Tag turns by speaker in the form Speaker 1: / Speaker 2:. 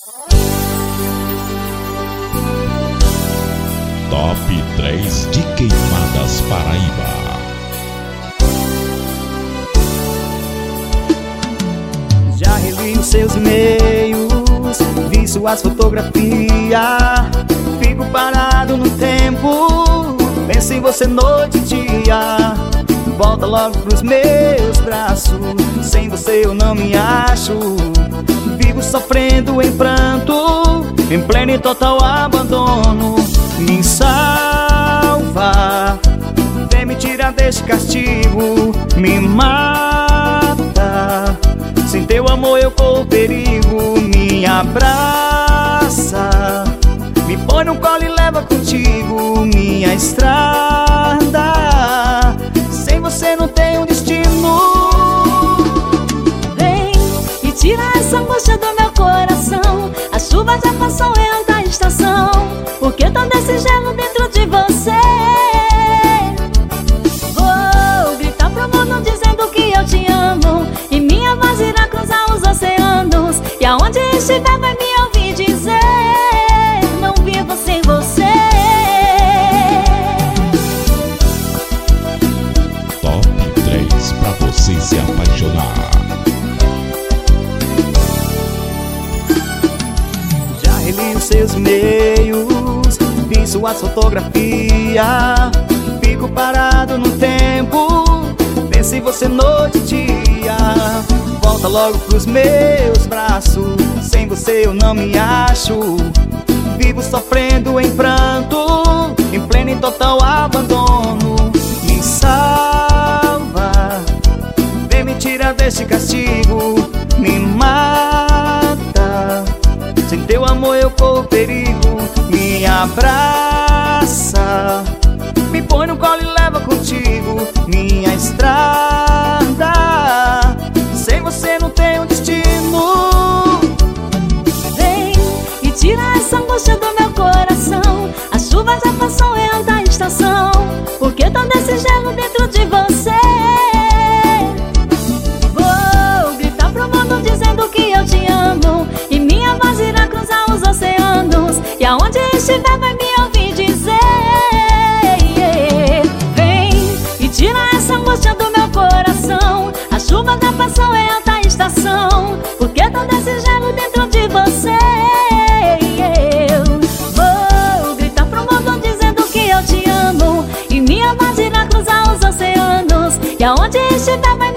Speaker 1: Top 3 de Queimadas Paraíba.
Speaker 2: Já reli os seus e-mails, vi suas fotografias. Fico parado no tempo, penso em você noite e dia. Volta logo pros meus braços, sem você eu não me acho. Vivo sofrendo em pranto, em pleno e total abandono. Me salva, vem me tirar deste castigo. Me mata, sem teu amor eu corro perigo. Me abraça, me põe no colo e leva contigo. Minha estrada, sem você não tem um destino.
Speaker 3: Vem e tira essa angústia do meu coração. A chuva já passou, é alta estação. Por que tá desse gelo dentro de você? Vou gritar pro mundo dizendo que eu te amo, e minha voz irá cruzar os oceanos. E aonde estiver vai me ouvir dizer: não vivo sem você.
Speaker 1: Top 3 pra você se apaixonar.
Speaker 2: Já reli os seus e-mails, vi suas fotografias. Fico parado no tempo, penso em você noite e dia. Volta logo pros meus braços, sem você eu não me acho. Vivo sofrendo em pranto, em pleno e total abandono. Me salva, vem me tirar deste castigo. Me mata, sem teu amor eu corro perigo. Me abraça, me põe no colo e leva contigo. Minha estrada, sem você não tem um destino.
Speaker 3: Vem e tira essa angústia do meu coração. A chuva já passou, é alta estação. Por que tá desse gelo dentro de você? Vou gritar pro mundo dizendo que eu te amo, e minha voz irá cruzar os oceanos. E aonde estiver vai me ouvir dizer: vem e tira essa angústia do meu coração. A chuva já passou, é alta estação. Por que tá desse gelo dentro de você? Vou gritar pro mundo dizendo que eu te amo, e minha voz irá cruzar os oceanos. E aonde estiver vai